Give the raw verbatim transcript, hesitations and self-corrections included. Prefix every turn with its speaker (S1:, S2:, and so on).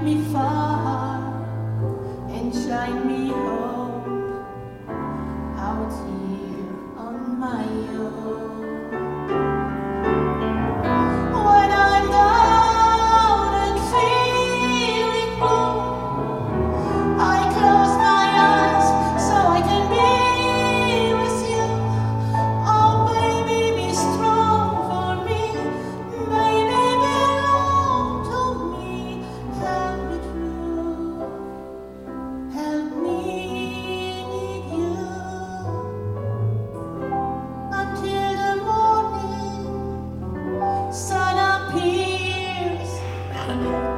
S1: me far and shine me home out here on my own. When I'm down and feeling blue, I close my eyes so I can be with you. Oh baby, be strong for me, baby, belong to me. Help me through, help me need you until the morning sun appears.